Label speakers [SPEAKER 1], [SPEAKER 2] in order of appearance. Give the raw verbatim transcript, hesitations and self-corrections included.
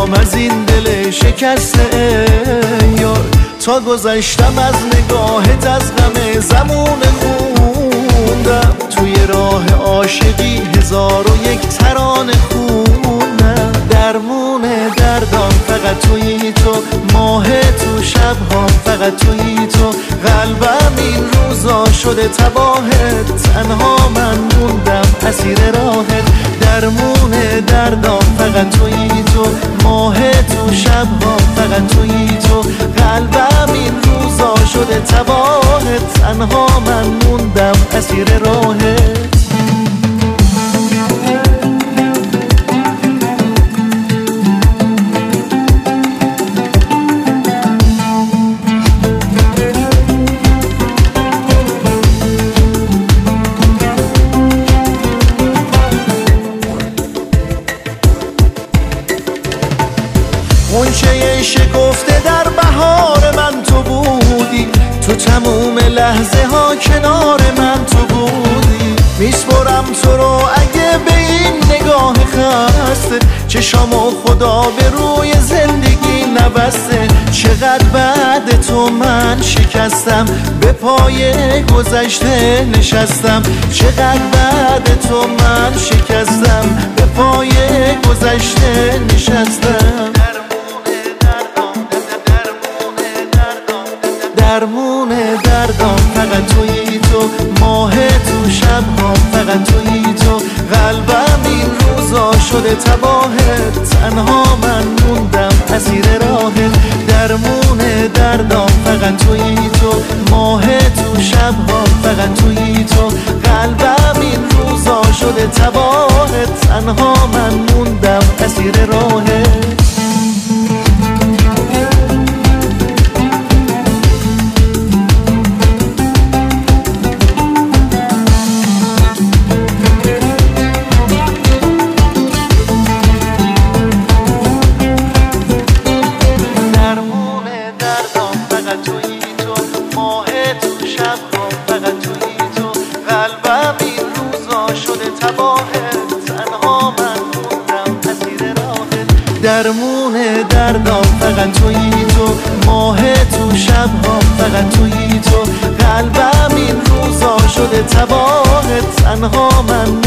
[SPEAKER 1] میخوام از این دل شکسته یار. تا گذشتم از نگاهت از غم زمون خوندم، توی راه عاشقی هزار و یک ترانه خوندم. درمون دردام فقط تویی تو، ماه تو شبهام فقط تویی تو. قلبم این روزا شده تباهت، تنها من موندم اسیر راهت. درمون دردام فقط تویی تو، ماه تو شبهام فقط تویی تو. قلبم این روزا شده تباهت، تنها من موندم اسیر راهت. غنچه شکفته در بهار من تو بودی، تو تموم لحظه ها کنار من تو بودی. میسپرم تو رو اگه به این نگاه خسته، چشامو خدا به روی زندگی نبسته. چقدر بعد تو من شکستم، به پای گذشته نشستم. چقدر بعد تو من شکستم، به پای گذشته نشستم. درمون دردام فقط تویی تو، ماه تو شبهام فقط تویی تو. قلبم این روزا شده تباهت، تنها من موندم اسیر راهت. درمون دردام فقط تویی تو، ماه تو شبهام فقط تویی تو. قلبم این روزا شده تباهت، تنها من موندم اسیر راهت. درمون دردام فقط تویی تو، ماه تو شبهام فقط تویی تو. قلبم این روزا شده تباهت، تنها من